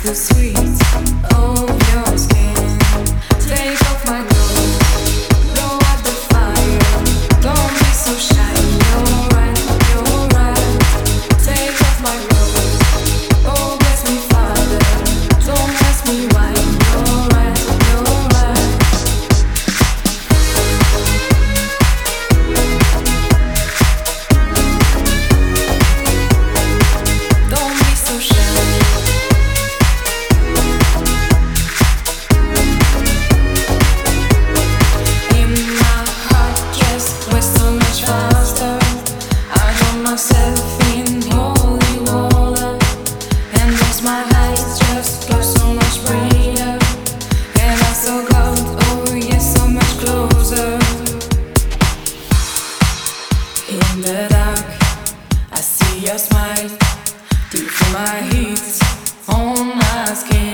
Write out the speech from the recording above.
The sweet of your skin. Take off my clothes, blow out the fire. Don't be so shy. You're right, you're right. Take off my clothes. Oh, bless me, Father. Don't ask me why. You're right, you're right. Don't be so shy. Myself in holy water, and lost my eyes, just got so much brighter, and I saw God, oh yes, so much closer. In the dark, I see your smile, do you feel my heat on my skin?